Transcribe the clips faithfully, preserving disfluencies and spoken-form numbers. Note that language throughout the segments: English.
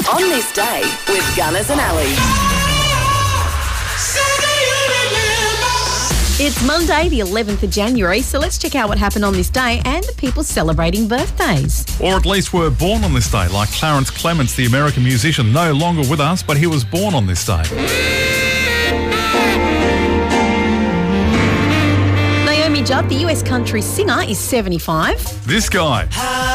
On this day with Gunners and Ali. It's Monday, the eleventh of January, so let's check out what happened on this day and the people celebrating birthdays. Or at least were born on this day, like Clarence Clements, the American musician, no longer with us, but he was born on this day. Naomi Judd, the U S country singer, is seventy-five. This guy.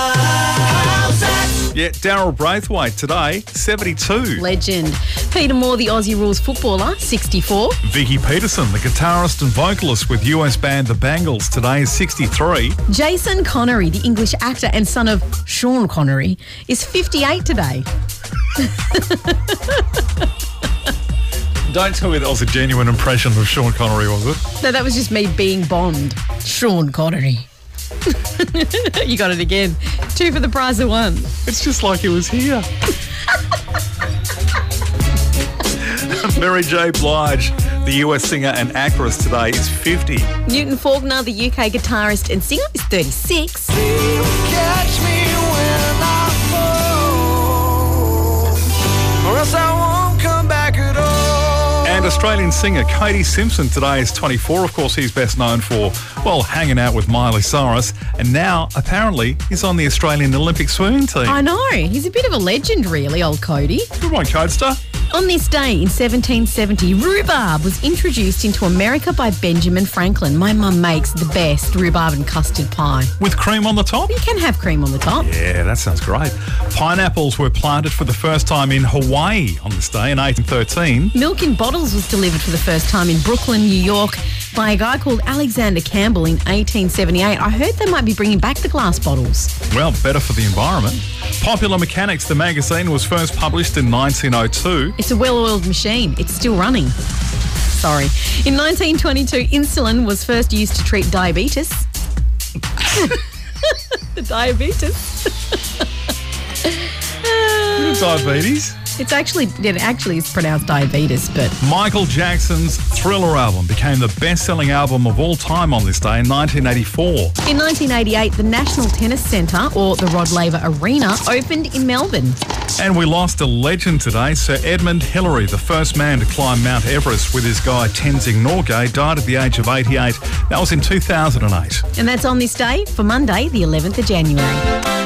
Yeah, Daryl Braithwaite today, seventy-two. Legend. Peter Moore, the Aussie Rules footballer, sixty-four. Vicky Peterson, the guitarist and vocalist with U S band The Bangles, today is sixty-three. Jason Connery, the English actor and son of Sean Connery, is fifty-eight today. Don't tell me that was a genuine impression of Sean Connery, was it? No, that was just me being Bond. Sean Connery. You got it again. Two for the price of one. It's just like he was here. Mary J. Blige, the U S singer and actress, today is fifty. Newton Faulkner, the U K guitarist and singer, is thirty-six. Catch me when I fall, or else I won't come back at all. And Australian singer Katie Simpson today is twenty-four. Of course, he's best known for, well, hanging out with Miley Cyrus. And now, apparently, he's on the Australian Olympic swimming team. I know. He's a bit of a legend, really, old Cody. Good one, Codester. On this day in seventeen seventy, rhubarb was introduced into America by Benjamin Franklin. My mum makes the best rhubarb and custard pie. With cream on the top? You can have cream on the top. Yeah, that sounds great. Pineapples were planted for the first time in Hawaii on this day in eighteen thirteen. Milk in bottles was delivered for the first time in Brooklyn, New York, by a guy called Alexander Campbell in eighteen seventy-eight. I heard they might be bringing back the glass bottles. Well, better for the environment. Popular Mechanics, the magazine, was first published in nineteen oh two. It's a well-oiled machine. It's still running. Sorry. In nineteen twenty-two, insulin was first used to treat diabetes. The diabetes. Diabetes? It's actually, it actually is pronounced diabetes, but... Michael Jackson's Thriller album became the best-selling album of all time on this day in nineteen eighty-four. In nineteen eighty-eight, the National Tennis Centre, or the Rod Laver Arena, opened in Melbourne. And we lost a legend today. Sir Edmund Hillary, the first man to climb Mount Everest with his guide Tenzing Norgay, died at the age of eighty-eight. That was in two thousand eight. And that's on this day for Monday, the eleventh of January.